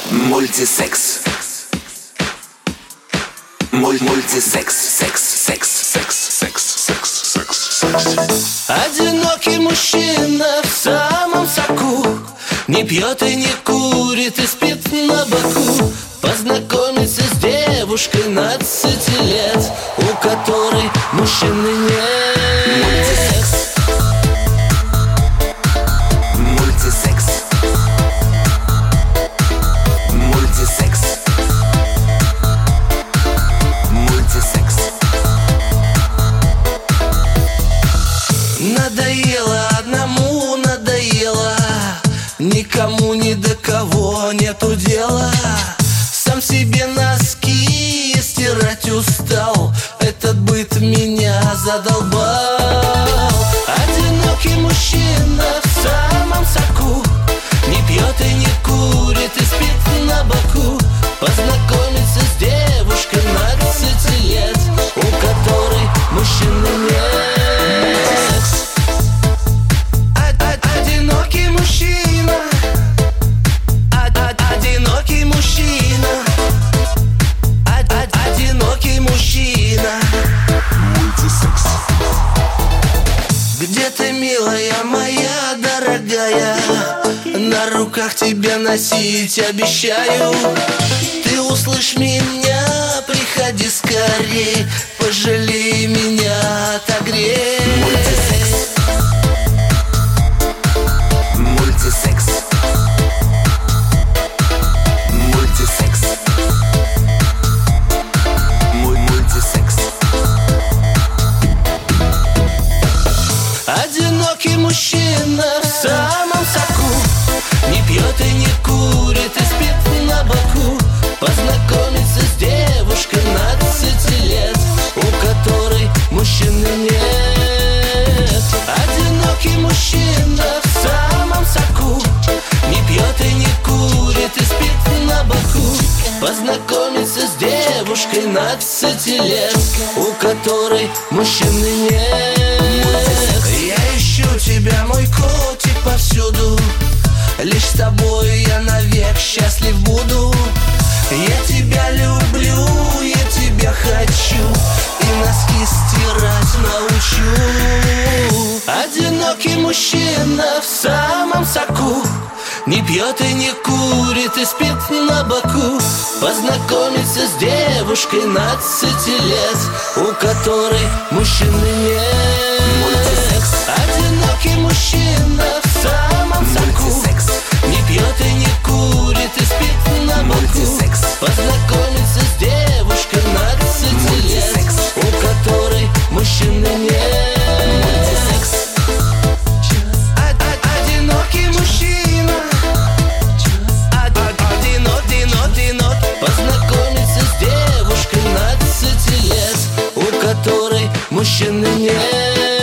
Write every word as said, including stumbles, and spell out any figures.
Мультисекс. Муль мультисекс, секс, секс, секс, секс, секс, секс, секс. Одинокий мужчина в самом соку, не пьет и не курит и спит на боку. Познакомиться с девушкой двенадцати лет, у которой мужчины нет. Мультисекс. Мультисекс. Мультисекс. Мультисекс. Надоело одному, надоело, никому ни до кого нету дела. Сам себе носки стирать устал, этот быт меня задолбал. Одинокий мужчина в самом соку, не пьет и не курит и спит на боку. Познакомиться с девушкой двенадцати лет, у которой мужчины нет. Одинокий мужчина, одинокий мужчина, одинокий мужчина. Мультисекс. Где ты, милая моя дорогая? На руках тебя носить обещаю. Ты услышь меня, приходи скорей, пожалей меня, отогрей. Мультисекс. Мультисекс. Мультисекс. Муль мультисекс. Одинокий мужчина в самом соку, не пьет и не курит и спит на боку. Познакомиться с девушкой двенадцати лет, у которой мужчины нет. Одинокий мужчина в самом соку, не пьет и не курит и спит на боку. Познакомиться с девушкой двенадцати лет, у которой мужчины нет. Я ищу тебя, мой котик, повсюду, лишь с тобой я навек счастлив буду. Я тебя люблю, я тебя хочу, и носки стирать научу. Одинокий мужчина в самом соку, не пьет и не курит и спит на боку. Познакомиться с девушкой двенадцати лет, у которой мужчины нет. Одинокий мужчина в самом соку, не пьет и не курит и спит на боку. Познакомиться с девушкой двенадцати лет, у которой мужчины нет. Одинокий мужчина, один, один, один, познакомиться с девушкой двенадцати лет, у которой мужчины нет.